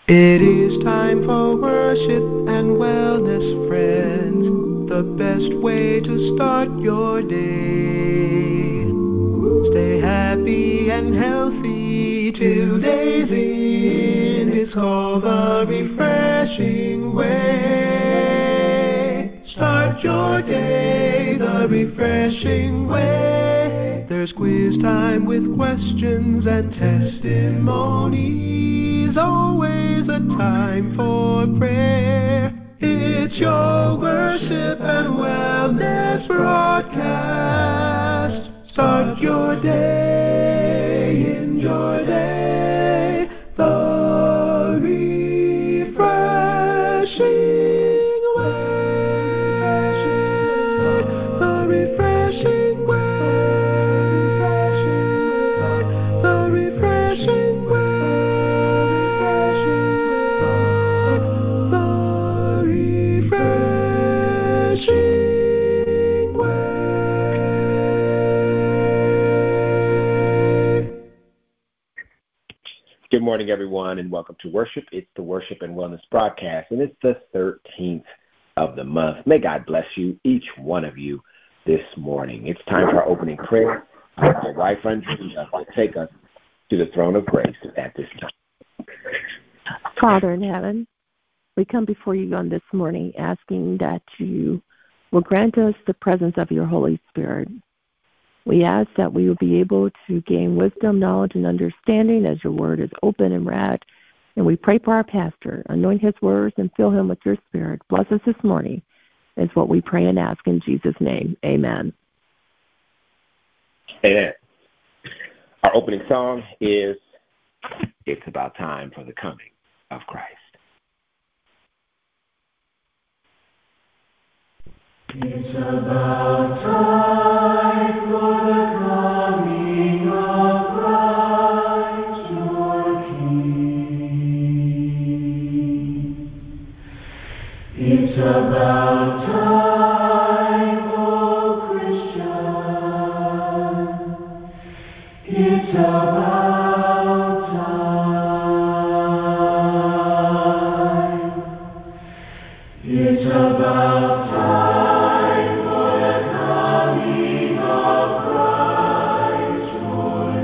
It is time for worship and wellness, friends. The best way to start your day. Stay happy and healthy till day's end. It's called the refreshing way. Start your day the refreshing way. There's quiz time with questions and testimonies. Always a time for prayer. It's your worship and wellness broadcast. Start your day in your day the refreshing way. The refreshing way. The refreshing way. The refreshing way. Good morning, everyone, and welcome to worship. It's the Worship and Wellness broadcast, and it's the 13th of the month. May God bless you, each one of you, this morning. It's time for our opening prayer. My wife, Andrea, will take us to the throne of grace at this time. Father in heaven, we come before you on this morning asking that you will grant us the presence of your Holy Spirit. We ask that we will be able to gain wisdom, knowledge, and understanding as your word is open and read. And we pray for our pastor. Anoint his words and fill him with your spirit. Bless us this morning is what we pray and ask in Jesus' name. Amen. Amen. Our opening song is It's About Time for the Coming of Christ. It's about time for the coming of Christ your King. It's about time, oh Christian. It's about time. It's about time for the coming of Christ your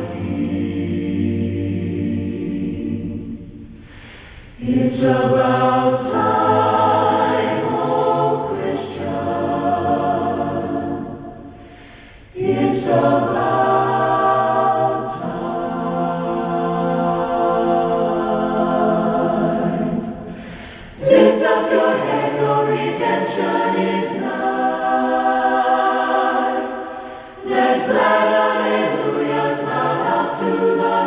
King. It's about time, oh Christian. It's about time. Lift up your head, your redemption is nigh. Let glad hallelujahs sound up to the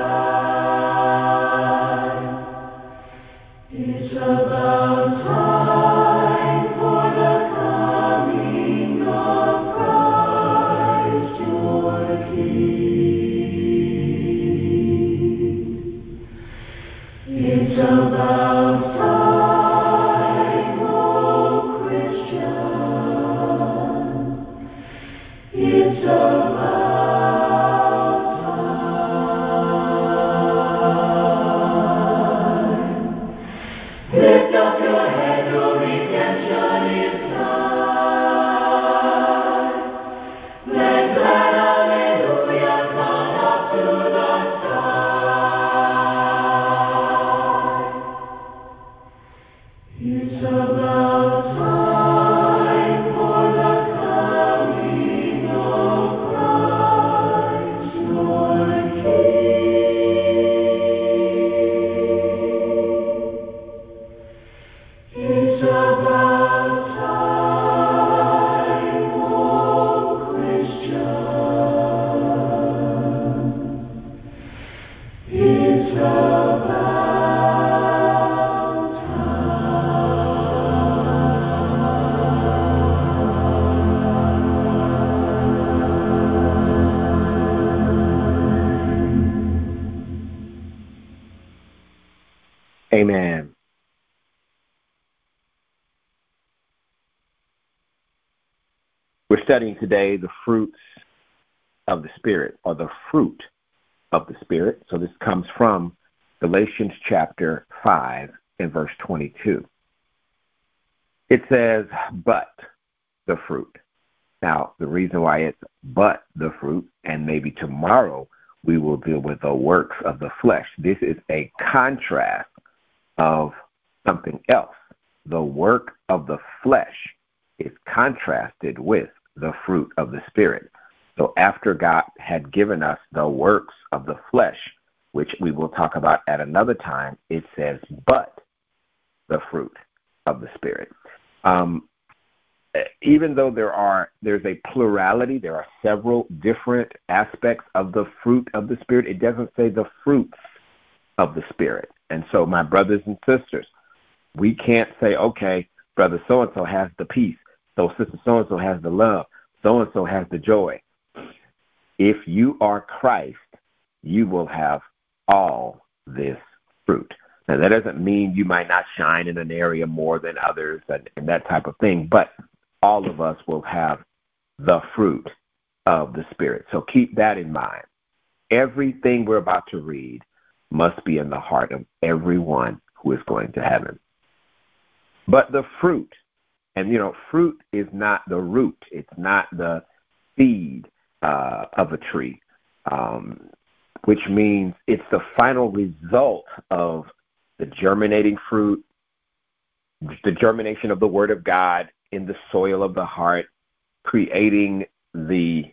sky. It's about time for the coming of Christ your King. It's about time, oh Christian. It's about time. Lift up your head, your redemption is nigh. Let glad hallelujahs sound up to the sky. It's about time for the coming of Christ your King. It's about time, oh Christian. It's about Amen. We're studying today the fruits of the Spirit, or the fruit of the Spirit. So this comes from Galatians chapter 5 and verse 22. It says, but the fruit. Now, the reason why it's but the fruit, and maybe tomorrow we will deal with the works of the flesh. This is a contrast of something else. The work of the flesh is contrasted with the fruit of the Spirit. So after God had given us the works of the flesh, which we will talk about at another time, it says, but the fruit of the Spirit. Even though there's a plurality, there are several different aspects of the fruit of the Spirit, it doesn't say the fruits of the Spirit. And so, my brothers and sisters, we can't say, okay, brother so-and-so has the peace, so sister so-and-so has the love, so-and-so has the joy. If you are Christ, you will have all this fruit. Now, that doesn't mean you might not shine in an area more than others and that type of thing, but all of us will have the fruit of the Spirit. So keep that in mind. Everything we're about to read must be in the heart of everyone who is going to heaven. But the fruit, and fruit is not the root. It's not the seed of a tree, which means it's the final result of the germinating fruit, the germination of the Word of God in the soil of the heart, creating the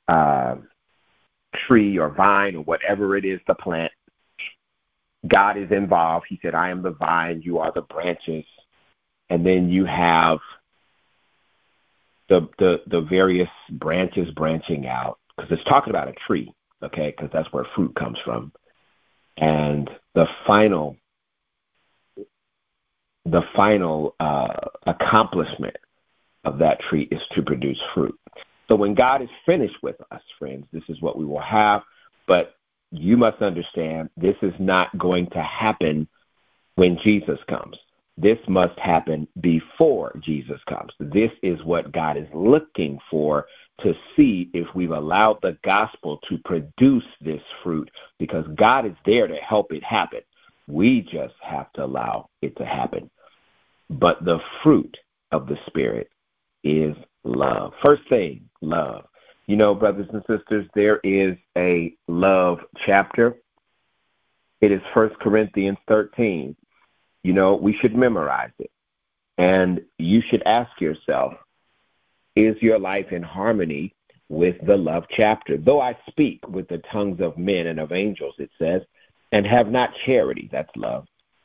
tree or vine or whatever it is, the plant. God is involved. He said, I am the vine, you are the branches. And then you have the various branches branching out, because it's talking about a tree, okay, because that's where fruit comes from. And the final accomplishment of that tree is to produce fruit. So when God is finished with us, friends, this is what we will have. But you must understand, this is not going to happen when Jesus comes. This must happen before Jesus comes. This is what God is looking for, to see if we've allowed the gospel to produce this fruit, because God is there to help it happen. We just have to allow it to happen. But the fruit of the Spirit is love. First thing, love. Brothers and sisters, there is a love chapter. It is 1 Corinthians 13. We should memorize it. And you should ask yourself, is your life in harmony with the love chapter? Though I speak with the tongues of men and of angels, it says, and have not charity, that's love,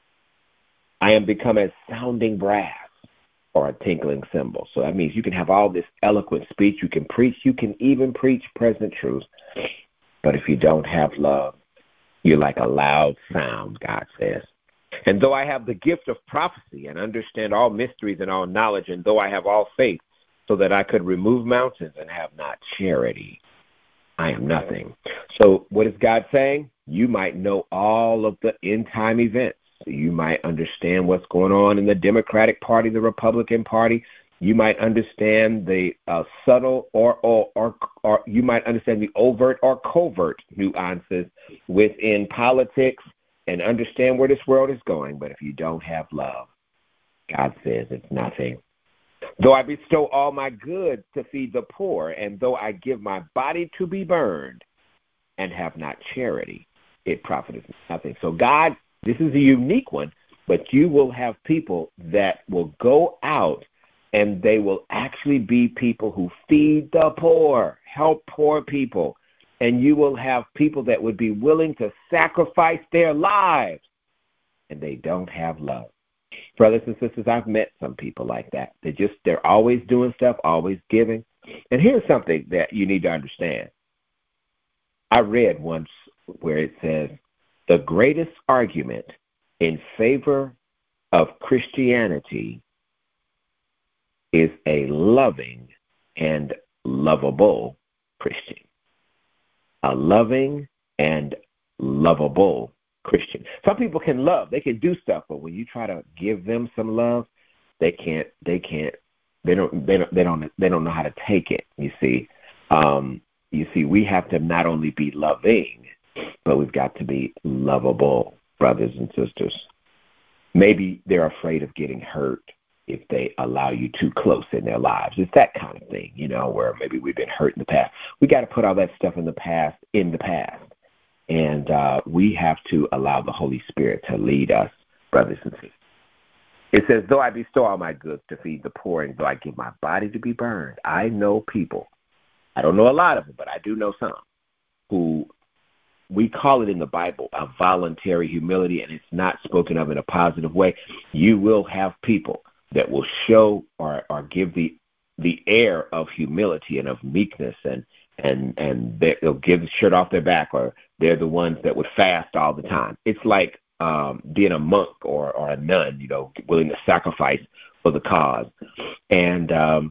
I am become as sounding brass or a tinkling cymbal. So that means you can have all this eloquent speech, you can preach, you can even preach present truth. But if you don't have love, you're like a loud sound, God says. And though I have the gift of prophecy and understand all mysteries and all knowledge, and though I have all faith so that I could remove mountains and have not charity, I am nothing. So what is God saying? You might know all of the end-time events. You might understand what's going on in the Democratic Party, the Republican Party. You might understand the subtle or you might understand the overt or covert nuances within politics and understand where this world is going. But if you don't have love, God says it's nothing. Though I bestow all my goods to feed the poor, and though I give my body to be burned and have not charity, it profiteth nothing. So God, this is a unique one, but you will have people that will go out and they will actually be people who feed the poor, help poor people. And you will have people that would be willing to sacrifice their lives, and they don't have love. Brothers and sisters, I've met some people like that. They're always doing stuff, always giving. And here's something that you need to understand. I read once where it says, the greatest argument in favor of Christianity is a loving and lovable Christian. A loving and lovable Christian. Some people can love, they can do stuff, but when you try to give them some love, they don't know how to take it. You see, we have to not only be loving, but we've got to be lovable. brothers and sisters. Maybe they're afraid of getting hurt if they allow you too close in their lives. It's that kind of thing, where maybe we've been hurt in the past. We got to put all that stuff in the past. And we have to allow the Holy Spirit to lead us, brothers and sisters. It says, though I bestow all my goods to feed the poor, and though I give my body to be burned, I know people. I don't know a lot of them, but I do know some who we call it in the Bible a voluntary humility, and it's not spoken of in a positive way. You will have people that will show or give the air of humility and of meekness, and they'll give the shirt off their back, or they're the ones that would fast all the time. It's like being a monk or a nun, willing to sacrifice for the cause. And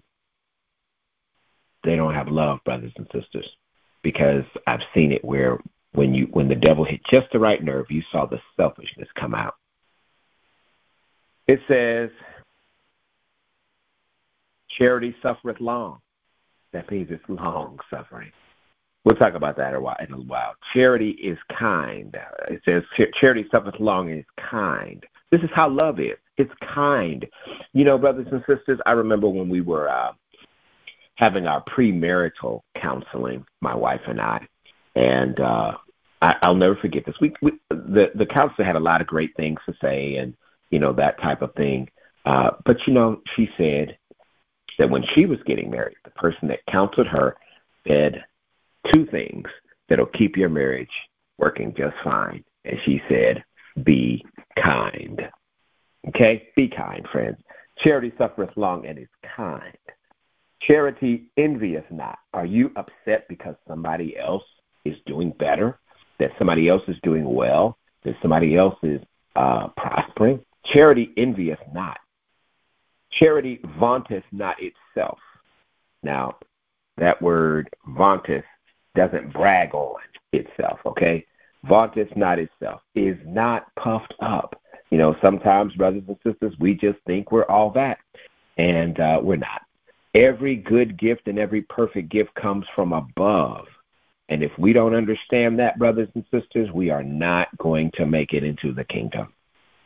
they don't have love, brothers and sisters, because I've seen it where when the devil hit just the right nerve, you saw the selfishness come out. It says, charity suffereth long. That means it's long suffering. We'll talk about that in a while. Charity is kind. It says charity suffereth long and is kind. This is how love is. It's kind. Brothers and sisters, I remember when we were having our premarital counseling, my wife and I, and I'll never forget this. The counselor had a lot of great things to say, and that type of thing. But she said that when she was getting married, the person that counseled her said 2 things that'll keep your marriage working just fine. And she said, be kind. Okay? Be kind, friends. Charity suffereth long and is kind. Charity envieth not. Are you upset because somebody else is doing better, that somebody else is doing well, that somebody else is prospering? Charity envieth not. Charity vaunteth not itself. Now, that word vaunteth doesn't brag on itself, okay? Vaunteth not itself, is not puffed up. Sometimes, brothers and sisters, we just think we're all that, and we're not. Every good gift and every perfect gift comes from above. And if we don't understand that, brothers and sisters, we are not going to make it into the kingdom.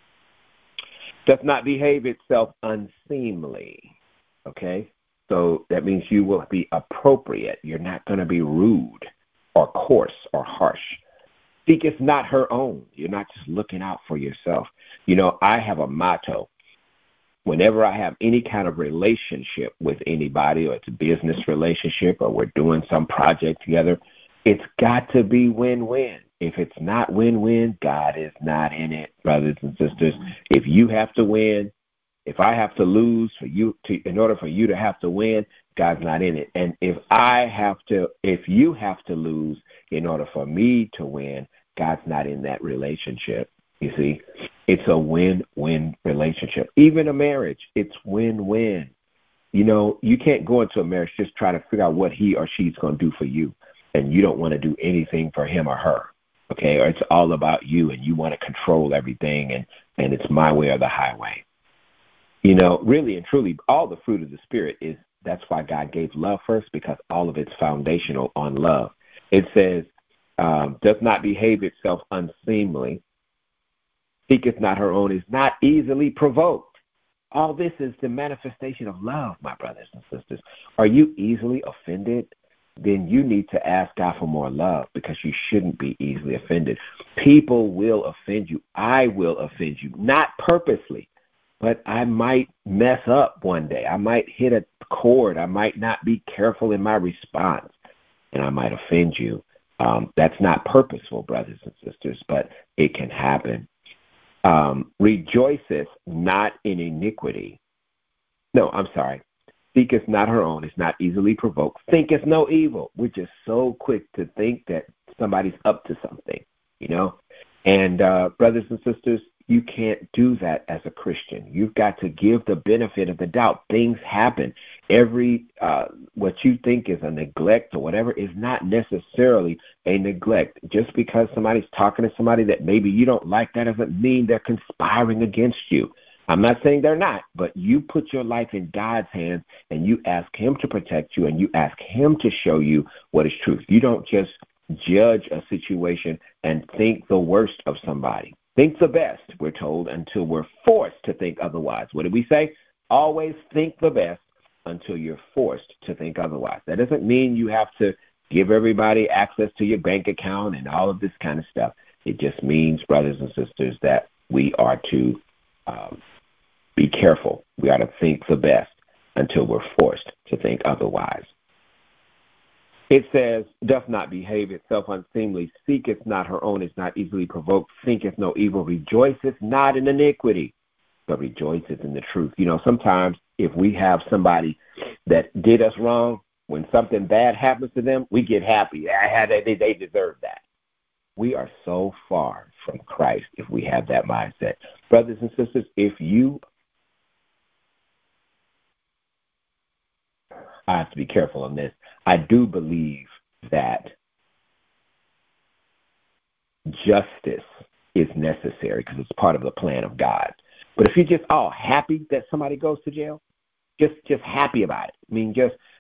Does not behave itself unseemly, okay? So that means you will be appropriate. You're not going to be rude or coarse or harsh. Seeketh not her own. You're not just looking out for yourself. I have a motto. Whenever I have any kind of relationship with anybody, or it's a business relationship, or we're doing some project together, it's got to be win-win. If it's not win-win, God is not in it, brothers and sisters. If you have to win, if I have to lose in order for you to have to win, God's not in it. And if you have to lose in order for me to win, God's not in that relationship. You see, it's a win-win relationship. Even a marriage, it's win-win. You can't go into a marriage just trying to figure out what he or she's going to do for you, and you don't want to do anything for him or her, okay? Or it's all about you, and you want to control everything, and it's my way or the highway. Really and truly, all the fruit of the Spirit that's why God gave love first, because all of it's foundational on love. It says, does not behave itself unseemly, seeketh not her own, is not easily provoked. All this is the manifestation of love, my brothers and sisters. Are you easily offended? Then you need to ask God for more love, because you shouldn't be easily offended. People will offend you. I will offend you, not purposely, but I might mess up one day. I might hit a chord. I might not be careful in my response, and I might offend you. That's not purposeful, brothers and sisters, but it can happen. Rejoiceth not in iniquity. No, I'm sorry. Seeketh not her own, is not easily provoked, thinketh no evil. We're just so quick to think that somebody's up to something, And brothers and sisters, you can't do that as a Christian. You've got to give the benefit of the doubt. Things happen. Every what you think is a neglect or whatever is not necessarily a neglect. Just because somebody's talking to somebody that maybe you don't like, that doesn't mean they're conspiring against you. I'm not saying they're not, but you put your life in God's hands, and you ask him to protect you, and you ask him to show you what is truth. You don't just judge a situation and think the worst of somebody. Think the best, we're told, until we're forced to think otherwise. What did we say? Always think the best until you're forced to think otherwise. That doesn't mean you have to give everybody access to your bank account and all of this kind of stuff. It just means, brothers and sisters, that we are to be careful. We are to think the best until we're forced to think otherwise. It says, doth not behave itself unseemly, seeketh not her own, is not easily provoked, thinketh no evil, rejoiceth not in iniquity, but rejoiceth in the truth. You know, sometimes if we have somebody that did us wrong, when something bad happens to them, we get happy. They deserve that. We are so far from Christ if we have that mindset. Brothers and sisters, I have to be careful on this. I do believe that justice is necessary because it's part of the plan of God. But if you're just all happy that somebody goes to jail, just happy about it. I mean,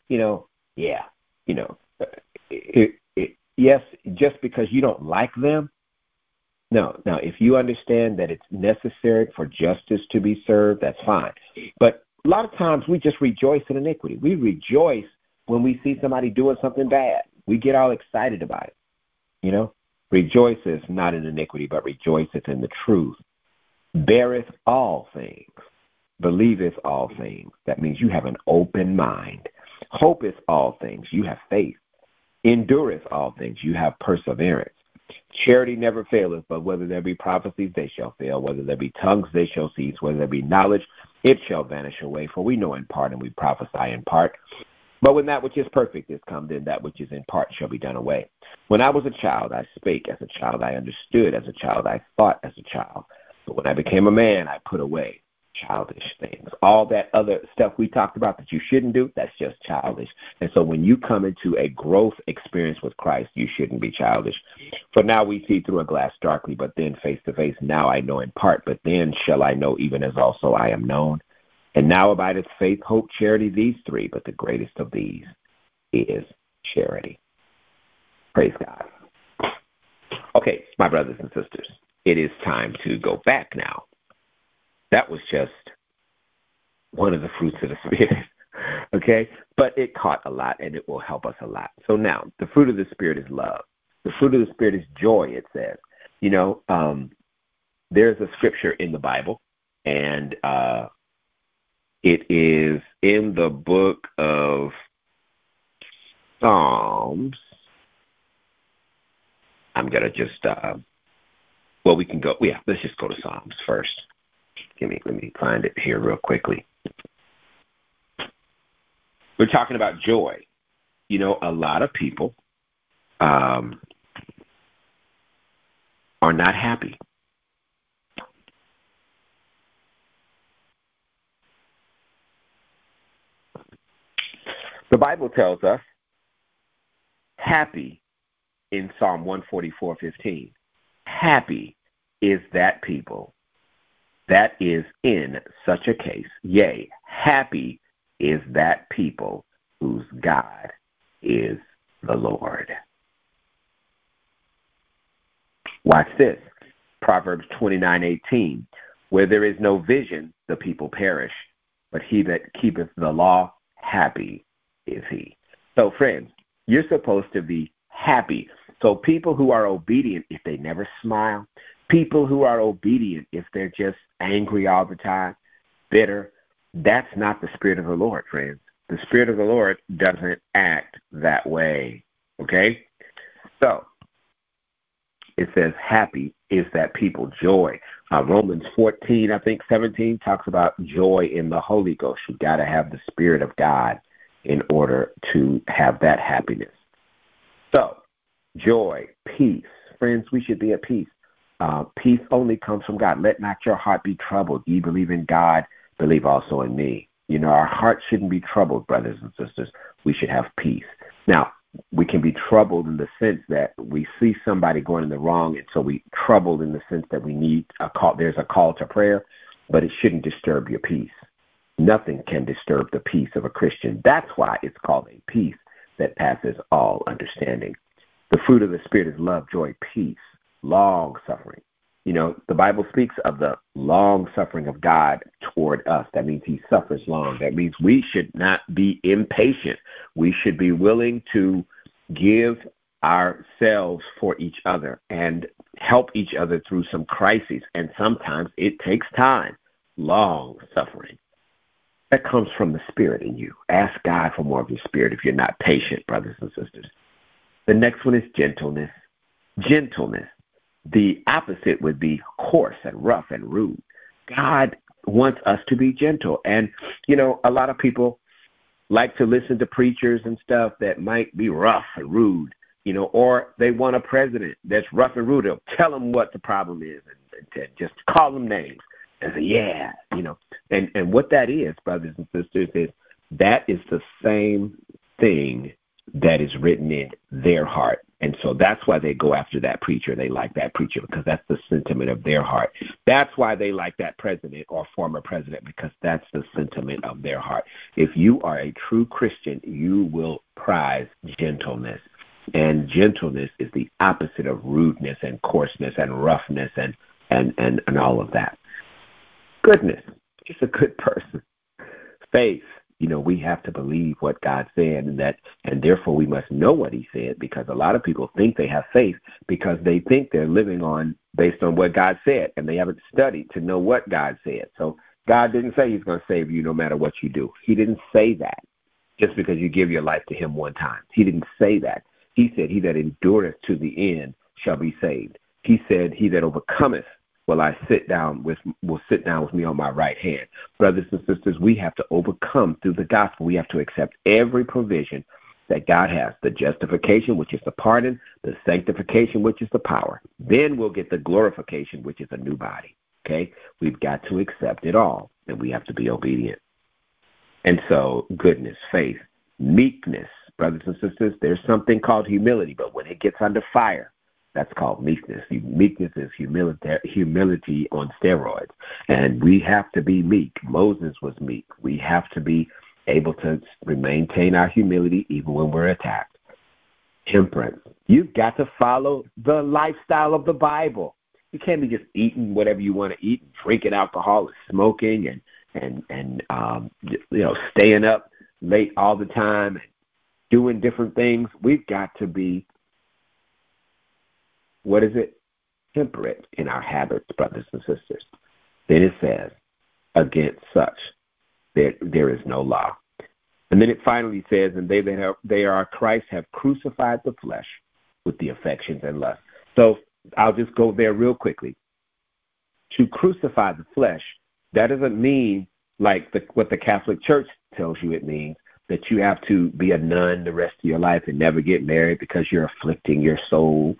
yes, just because you don't like them. No. Now, if you understand that it's necessary for justice to be served, that's fine. But a lot of times we just rejoice in iniquity. We rejoice when we see somebody doing something bad. We get all excited about it. You know, rejoiceth not in iniquity, but rejoiceth in the truth. Beareth all things, believeth all things. That means you have an open mind. Hopeth all things. You have faith. Endureth all things. You have perseverance. Charity never faileth, but whether there be prophecies, they shall fail. Whether there be tongues, they shall cease. Whether there be knowledge, it shall vanish away. For we know in part, and we prophesy in part. But when that which is perfect is come, then that which is in part shall be done away. When I was a child, I spake as a child. I understood as a child. I thought as a child. But when I became a man, I put away childish things. All that other stuff we talked about that you shouldn't do, that's just childish. And so when you come into a growth experience with Christ, you shouldn't be childish. For now we see through a glass darkly, but then face to face. Now I know in part, but then shall I know even as also I am known. And now abideth faith, hope, charity, these three, but the greatest of these is charity. Praise God. Okay, my brothers and sisters, it is time to go back now. That was just one of the fruits of the Spirit, okay? But it caught a lot, and it will help us a lot. So now, the fruit of the Spirit is love. The fruit of the Spirit is joy, it says. You know, there's a scripture in the Bible, and it is in the book of Psalms. I'm going to just, we can go. Yeah, let's just go to Psalms first. Let me find it here real quickly. We're talking about joy. You know, a lot of people are not happy. The Bible tells us happy in Psalm 144:15. Happy is that people that is in such a case. Yea, happy is that people whose God is the Lord. Watch this. Proverbs 29:18. Where there is no vision, the people perish, but he that keepeth the law, happy is he. So, friends, you're supposed to be happy. So people who are obedient, if they never smile, people who are obedient, if they're just angry all the time, bitter, that's not the Spirit of the Lord, friends. The Spirit of the Lord doesn't act that way, okay? So it says happy is that people, joy. Romans 14:17 talks about joy in the Holy Ghost. You've got to have the Spirit of God in order to have that happiness. So, joy, peace. Friends, we should be at peace. Peace only comes from God. Let not your heart be troubled. Ye believe in God, believe also in me. You know, our heart shouldn't be troubled, brothers and sisters. We should have peace. Now, we can be troubled in the sense that we see somebody going in the wrong, and so we troubled in the sense that we need a call. There's a call to prayer, but it shouldn't disturb your peace. Nothing can disturb the peace of a Christian. That's why it's called a peace that passes all understanding. The fruit of the Spirit is love, joy, peace, long-suffering. The Bible speaks of the long suffering of God toward us. That means he suffers long. That means we should not be impatient. We should be willing to give ourselves for each other and help each other through some crises. And sometimes it takes time, long suffering. That comes from the Spirit in you. Ask God for more of your Spirit if you're not patient, brothers and sisters. The next one is gentleness. Gentleness. The opposite would be coarse and rough and rude. God wants us to be gentle. And, a lot of people like to listen to preachers and stuff that might be rough and rude, or they want a president that's rough and rude. They'll tell them what the problem is and just call them names and say, yeah, And what that is, brothers and sisters, is that is the same thing that is written in their heart. And so that's why they go after that preacher. They like that preacher because that's the sentiment of their heart. That's why they like that president or former president, because that's the sentiment of their heart. If you are a true Christian, you will prize gentleness. And gentleness is the opposite of rudeness and coarseness and roughness and all of that. Goodness, just a good person. Faith. We have to believe what God said, and therefore we must know what he said, because a lot of people think they have faith because they think they're living based on what God said, and they haven't studied to know what God said. So God didn't say he's going to save you no matter what you do. He didn't say that just because you give your life to him one time. He didn't say that. He said, he that endureth to the end shall be saved. He said, he that overcometh will sit down with me on my right hand. Brothers and sisters, we have to overcome through the gospel. We have to accept every provision that God has, the justification, which is the pardon, the sanctification, which is the power. Then we'll get the glorification, which is a new body. Okay? We've got to accept it all, and we have to be obedient. And so, goodness, faith, meekness, brothers and sisters, there's something called humility, but when it gets under fire, that's called meekness. Meekness is humility on steroids. And we have to be meek. Moses was meek. We have to be able to maintain our humility even when we're attacked. Temperance. You've got to follow the lifestyle of the Bible. You can't be just eating whatever you want to eat, and drinking alcohol and smoking and staying up late all the time and doing different things. We've got to be temperate in our habits, brothers and sisters. Then it says, against such, there is no law. And then it finally says, and they are Christ have crucified the flesh with the affections and lusts. So I'll just go there real quickly. To crucify the flesh, that doesn't mean like what the Catholic Church tells you it means, that you have to be a nun the rest of your life and never get married because you're afflicting your soul.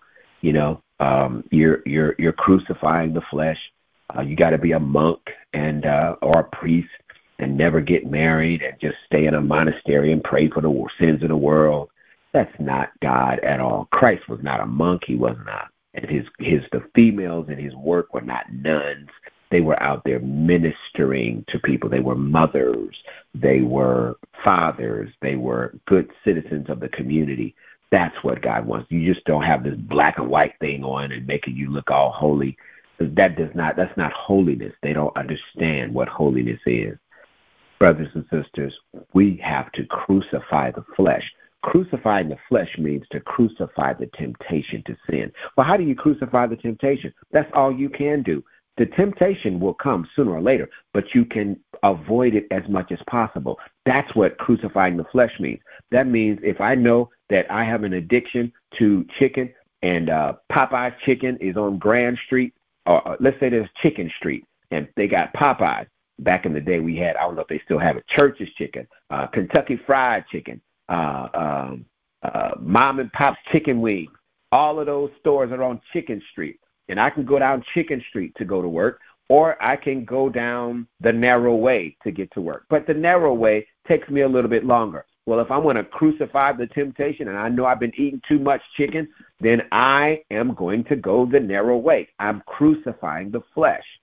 You're crucifying the flesh. You got to be a monk or a priest and never get married and just stay in a monastery and pray for the sins of the world. That's not God at all. Christ was not a monk. He was not. And the females in his work were not nuns. They were out there ministering to people. They were mothers. They were fathers. They were good citizens of the community. That's what God wants. You just don't have this black and white thing on and making you look all holy. That's not holiness. They don't understand what holiness is. Brothers and sisters, we have to crucify the flesh. Crucifying the flesh means to crucify the temptation to sin. Well, how do you crucify the temptation? That's all you can do. The temptation will come sooner or later, but you can avoid it as much as possible. That's what crucifying the flesh means. That means if I know that I have an addiction to chicken and Popeye's chicken is on Grand Street, or let's say there's Chicken Street, and they got Popeye's. Back in the day we had, I don't know if they still have it, Church's Chicken, Kentucky Fried Chicken, Mom and Pop's Chicken Wings. All of those stores are on Chicken Street. And I can go down Chicken Street to go to work, or I can go down the narrow way to get to work. But the narrow way takes me a little bit longer. Well, if I want to crucify the temptation and I know I've been eating too much chicken, then I am going to go the narrow way. I'm crucifying the flesh.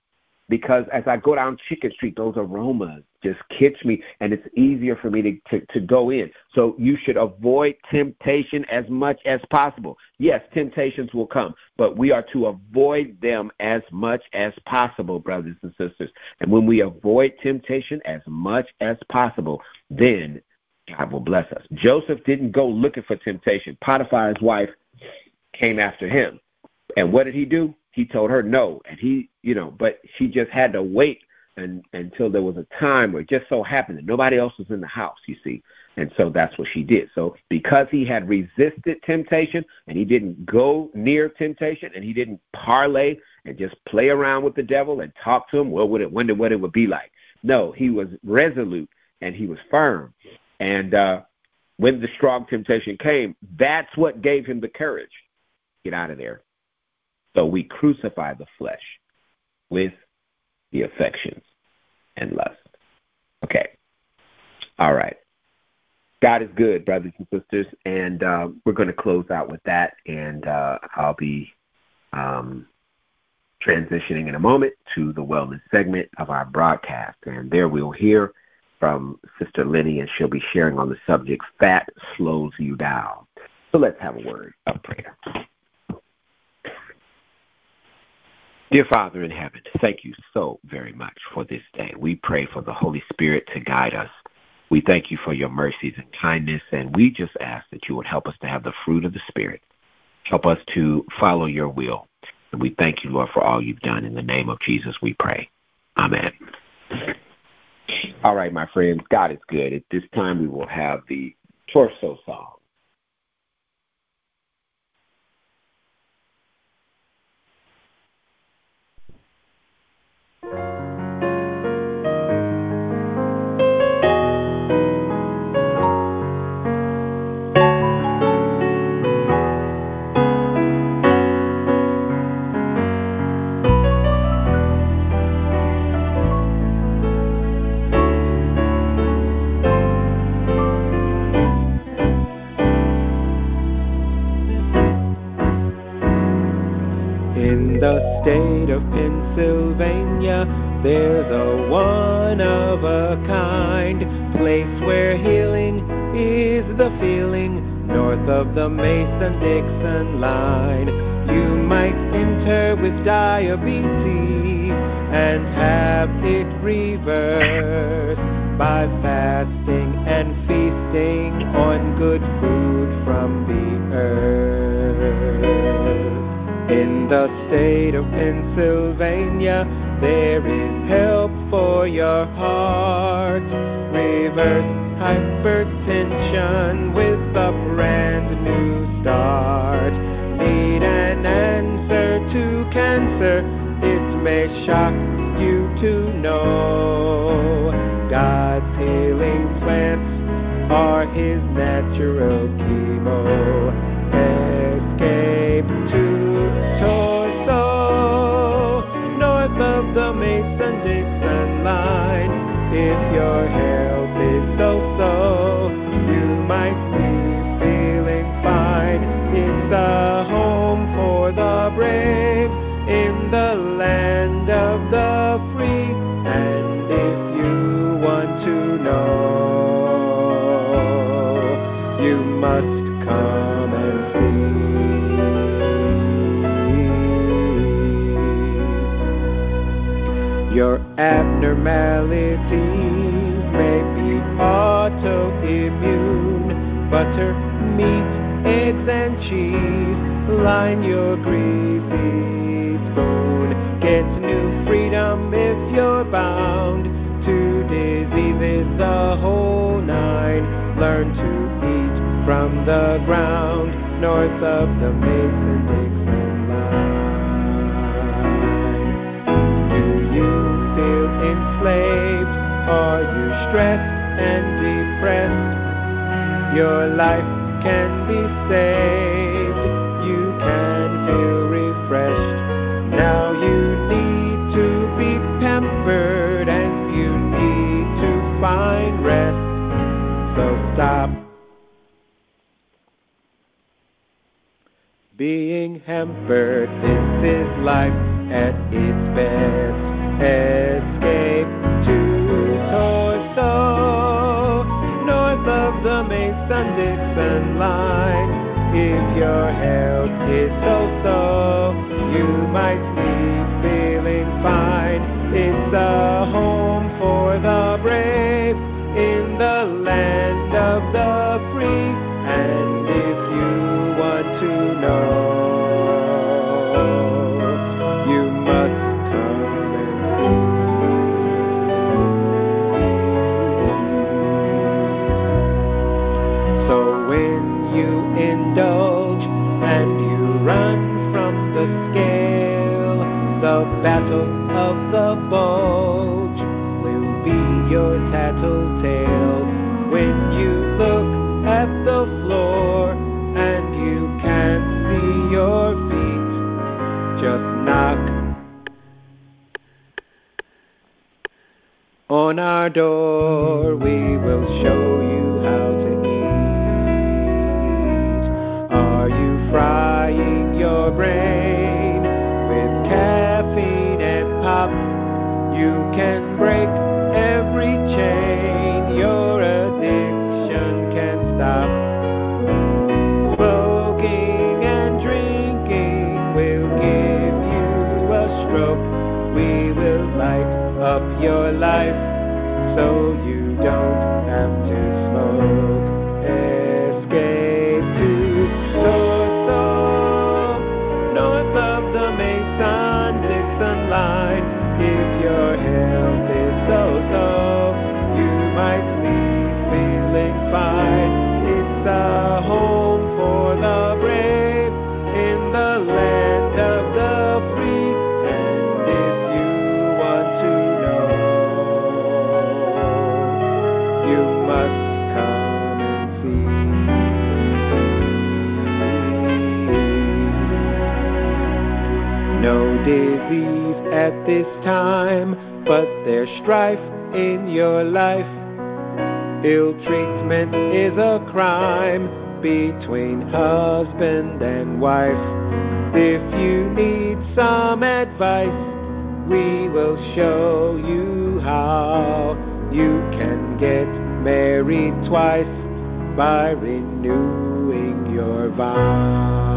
because as I go down Chicken Street, those aromas just catch me, and it's easier for me to go in. So you should avoid temptation as much as possible. Yes, temptations will come, but we are to avoid them as much as possible, brothers and sisters. And when we avoid temptation as much as possible, then God will bless us. Joseph didn't go looking for temptation. Potiphar's wife came after him. And what did he do? He told her no. And but she just had to wait until there was a time where it just so happened that nobody else was in the house, you see. And so that's what she did. So because he had resisted temptation and he didn't go near temptation and he didn't parlay and just play around with the devil and talk to him, wonder what it would be like. No, he was resolute and he was firm. And when the strong temptation came, that's what gave him the courage. Get out of there. So we crucify the flesh with the affections and lust. Okay. All right. God is good, brothers and sisters, and we're going to close out with that, and I'll be transitioning in a moment to the wellness segment of our broadcast, and there we'll hear from Sister Lenny, and she'll be sharing on the subject, Fat Slows You Down. So let's have a word of prayer. Dear Father in heaven, thank you so very much for this day. We pray for the Holy Spirit to guide us. We thank you for your mercies and kindness, and we just ask that you would help us to have the fruit of the Spirit. Help us to follow your will. And we thank you, Lord, for all you've done. In the name of Jesus, we pray. Amen. All right, my friends, God is good. At this time, we will have the torso song. In the state of Pennsylvania, there's a one-of-a-kind place where healing is the feeling, north of the Mason-Dixon line. You might enter with diabetes and have it reversed by fasting and feasting on good food from the earth. In the state of Pennsylvania, there is help for your heart. Reverse hypertension with a brand new start. Need an answer to cancer? It may shock you to know God's healing plants are his natural chemo. Escape to Torso, north of the Mason-Dixon line. If your health is so-so, you might be feeling fine. It's a home for the brave in the land of the free. And if you want to know, you must come and see. Your abnormalities may be autoimmune. Butter, meat, eggs, and cheese line your greasy spoon. Get new freedom if you're bound to diseases, the whole nine. Learn to eat from the ground, north of the Mason-Dixon line. Feel enslaved? Are you stressed and depressed? Your life can be saved. You can feel refreshed. Now you need to be pampered and you need to find rest. So stop being hampered. This is life at its best. Escape to Torso, north of the Mason-Dixon line. If your health is so-so, you might leave feeling fine. It's a home for the brave in the land of the free. And if you want to know, you must come and see. So when you indulge and you run from the scale, the battle of the bulge will be your tattletale. When you look at the floor and you can't see your feet, just knock on our door. We will show you how to eat. Are you frying your brain with caffeine and pop? You can break every chain. Your addiction can stop. Smoking and drinking will give you a stroke. We will light up your life so you don't have to smoke. Escape to Torso, north of the Mason-Dixon line. If your health is so-so, you might leave feeling fine. It's a home for the brave in the land of the free. And if you want to know, you must come and see. No disease at this time, but there's strife in your life. Ill treatment is a crime between husband and wife. If you need some advice, we will show you how. You can get married twice by renewing your vow.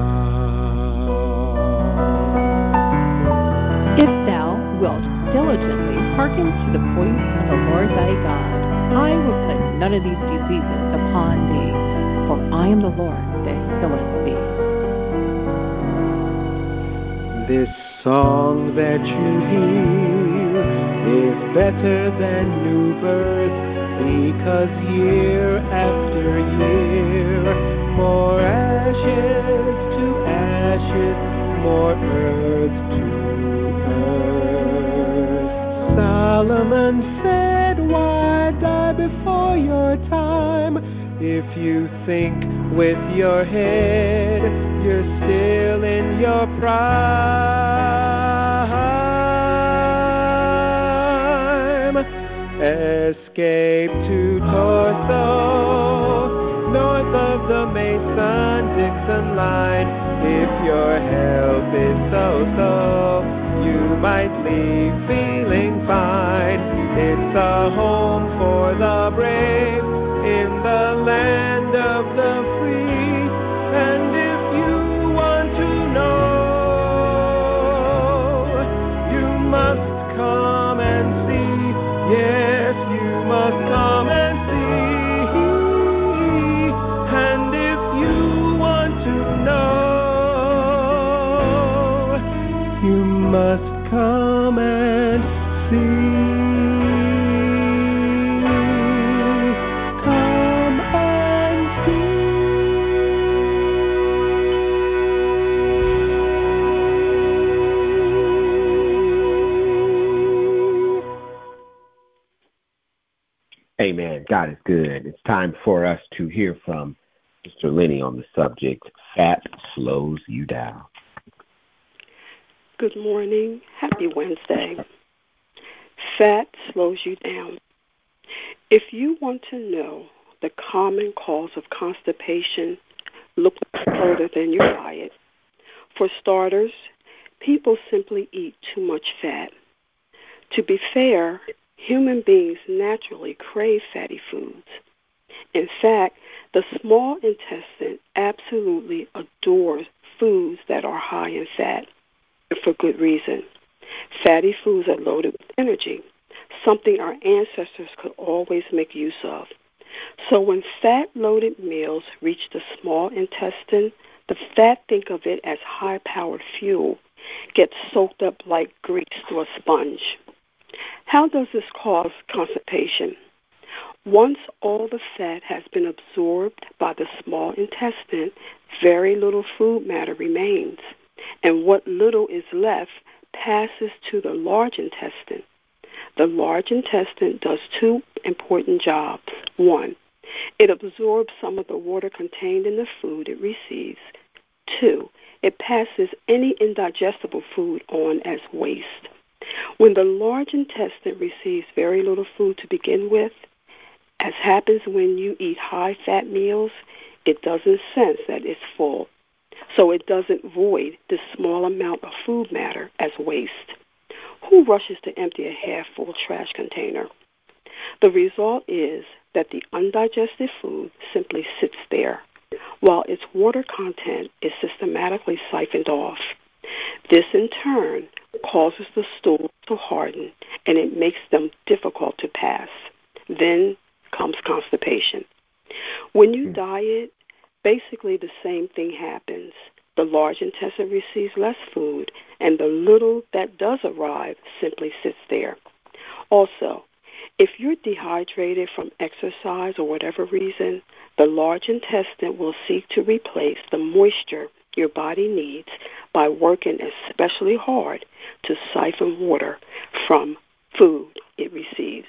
If thou wilt diligently hearken to the voice of the Lord thy God, I will put none of these diseases upon thee, for I am the Lord that healeth thee. This song that you hear is better than new birth, because year after year, more ashes to ashes, more earth to earth. Solomon said, why die before your time? If you think with your head, you're still in your prime. Escape to Torso, north of the Mason-Dixon line. If your health is so-so, you might leave feeling fine. It's a home for the brave in the land of the free. And if you want to know, you must come and see. Yes, you must come and see. And if you want to know, you must come and see. Come and see. Amen. God is good. It's time for us to hear from Sister Lenny on the subject, Fat Slows You Down. Good morning. Happy Wednesday. Fat slows you down. If you want to know the common cause of constipation, look further than your diet. For starters, people simply eat too much fat. To be fair, human beings naturally crave fatty foods. In fact, the small intestine absolutely adores foods that are high in fat, and for good reason. Fatty foods are loaded with energy, something our ancestors could always make use of. So when fat-loaded meals reach the small intestine, the fat, think of it as high-powered fuel, gets soaked up like grease through a sponge. How does this cause constipation? Once all the fat has been absorbed by the small intestine, very little food matter remains, and what little is left passes to the large intestine. The large intestine does two important jobs. One, it absorbs some of the water contained in the food it receives. Two, it passes any indigestible food on as waste. When the large intestine receives very little food to begin with, as happens when you eat high-fat meals, it doesn't sense that it's full. So it doesn't void this small amount of food matter as waste. Who rushes to empty a half-full trash container? The result is that the undigested food simply sits there, while its water content is systematically siphoned off. This, in turn, causes the stool to harden, and it makes them difficult to pass. Then comes constipation. When you diet, basically the same thing happens. The large intestine receives less food, and the little that does arrive simply sits there. Also, if you're dehydrated from exercise or whatever reason, the large intestine will seek to replace the moisture your body needs by working especially hard to siphon water from food it receives.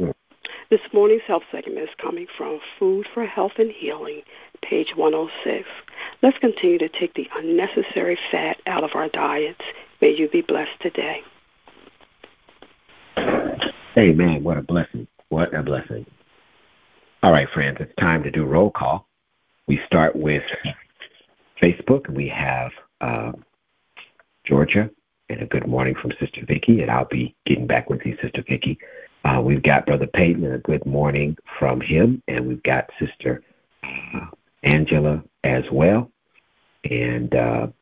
This morning's health segment is coming from Food for Health and Healing, page 106. Let's continue to take the unnecessary fat out of our diets. May you be blessed today. Amen. What a blessing. What a blessing. All right, friends, it's time to do roll call. We start with Facebook. We have Georgia, and a good morning from Sister Vicki, and I'll be getting back with you, Sister Vicki. We've got Brother Peyton, and a good morning from him, and we've got Sister Angela as well, and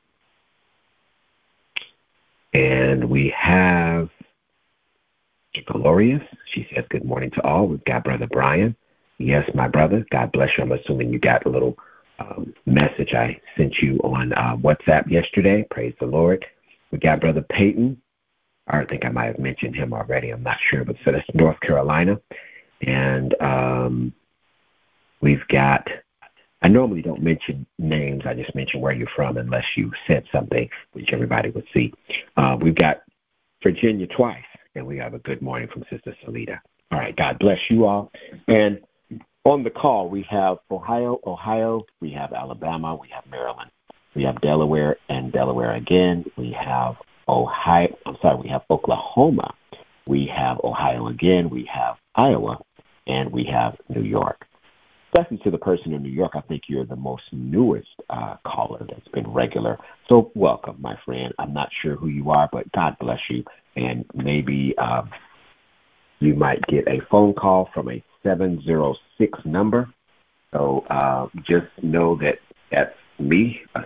we have Glorious. She says good morning to all. We've got Brother Brian. Yes, my brother. God bless you. I'm assuming you got a little message I sent you on WhatsApp yesterday. Praise the Lord. We got Brother Peyton. I think I might have mentioned him already. I'm not sure, but so that's North Carolina. And we've got, I normally don't mention names. I just mention where you're from unless you said something which everybody would see. We've got Virginia twice, and we have a good morning from Sister Salida. All right, God bless you all. And on the call, we have Ohio, we have Alabama, we have Maryland, we have Delaware and Delaware again. We have we have Oklahoma, we have Ohio again, we have Iowa, and we have New York. Blessings to the person in New York. I think you're the most newest caller that's been regular. So welcome, my friend. I'm not sure who you are, but God bless you. And maybe you might get a phone call from a 706 number. So just know that that's me, a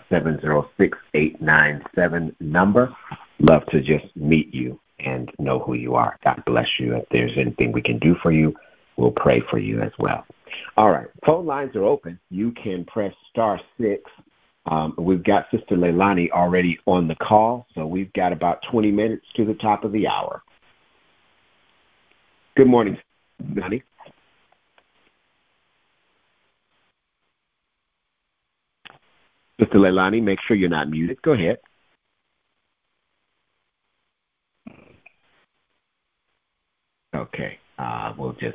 706-897 number. Love to just meet you and know who you are. God bless you. If there's anything we can do for you, we'll pray for you as well. All right, phone lines are open. You can press *6. We've got Sister Leilani already on the call, so we've got about 20 minutes to the top of the hour. Good morning, Leilani. Sister Leilani, make sure you're not muted. Go ahead. Okay, we'll just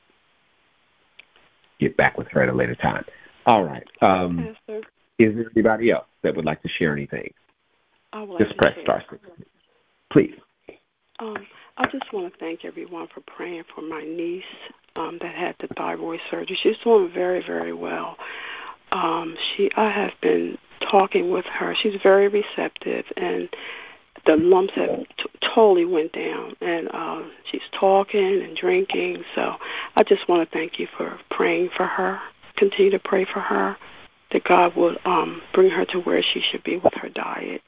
get back with her at a later time. All right. Is there anybody else that would like to share anything? Just press *6. Please. I just want to thank everyone for praying for my niece that had the thyroid surgery. She's doing very, very well. I have been talking with her. She's very receptive, and the lumps have totally went down, and she's talking and drinking. So I just want to thank you for praying for her. Continue to pray for her, that God will bring her to where she should be with her diet.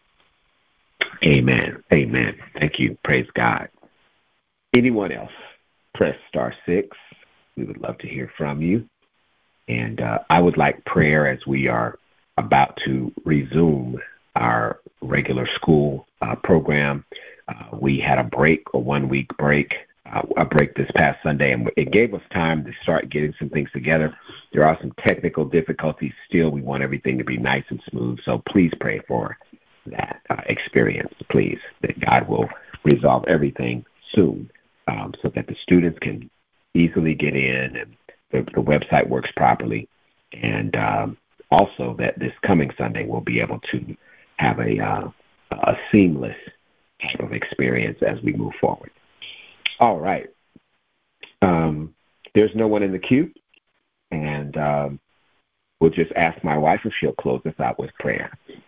Amen. Amen. Thank you. Praise God. Anyone else? Press *6. We would love to hear from you. And I would like prayer as we are about to resume our regular school program. We had a 1-week break, a break this past Sunday, and it gave us time to start getting some things together. There are some technical difficulties still. We want everything to be nice and smooth, so please pray for that experience, please, that God will resolve everything soon so that the students can easily get in and the website works properly, and also that this coming Sunday we'll be able to have a seamless type of experience as we move forward. All right. There's no one in the queue, and we'll just ask my wife if she'll close us out with prayer.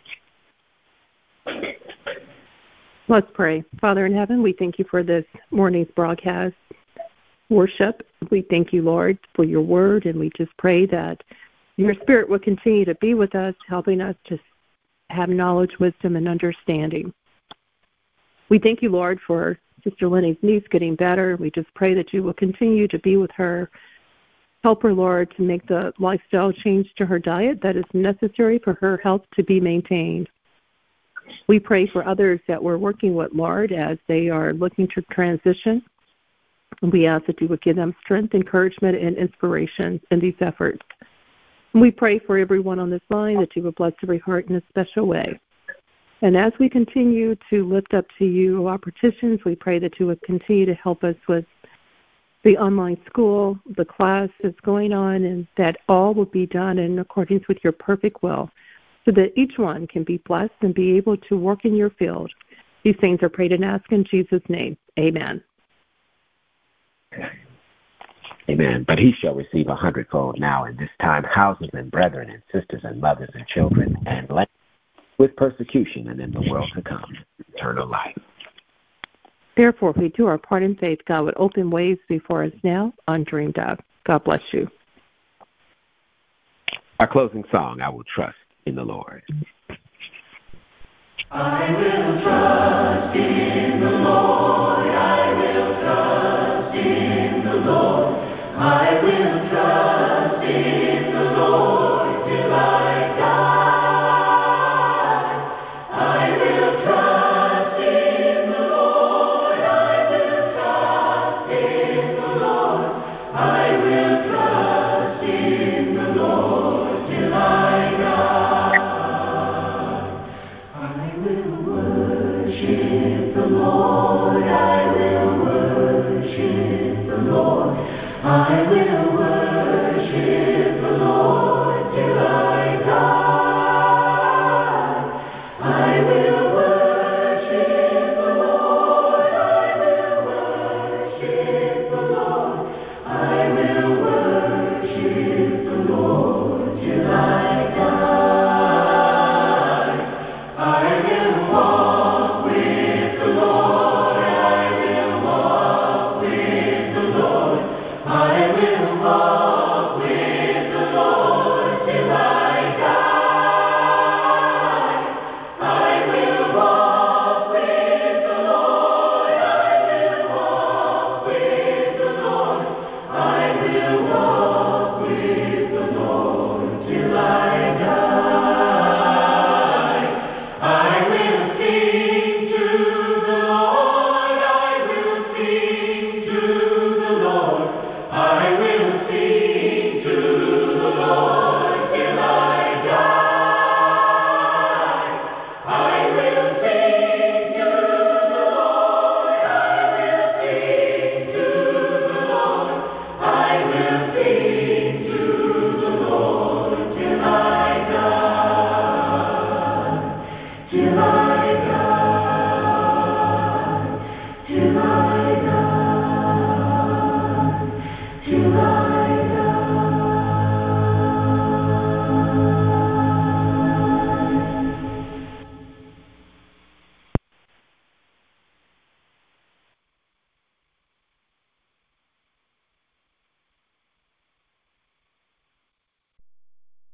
Let's pray. Father in heaven, we thank you for this morning's broadcast worship. We thank you, Lord, for your word, and we just pray that your Spirit will continue to be with us, helping us to have knowledge, wisdom, and understanding. We thank you, Lord, for Sister Lenny's niece getting better. We just pray that you will continue to be with her. Help her, Lord, to make the lifestyle change to her diet that is necessary for her health to be maintained. We pray for others that we're working with, Lord, as they are looking to transition. We ask that you would give them strength, encouragement, and inspiration in these efforts. And we pray for everyone on this line that you would bless every heart in a special way. And as we continue to lift up to you our petitions, we pray that you would continue to help us with the online school, the class that's going on, and that all will be done in accordance with your perfect will, so that each one can be blessed and be able to work in your field. These things are prayed and asked in Jesus' name. Amen. Amen. But he shall receive 100-fold now in this time, houses and brethren and sisters and mothers and children and land with persecution, and in the world to come, eternal life. Therefore, if we do our part in faith, God would open ways before us now, undreamed of. God bless you. Our closing song, I Will Trust in the Lord. I will trust in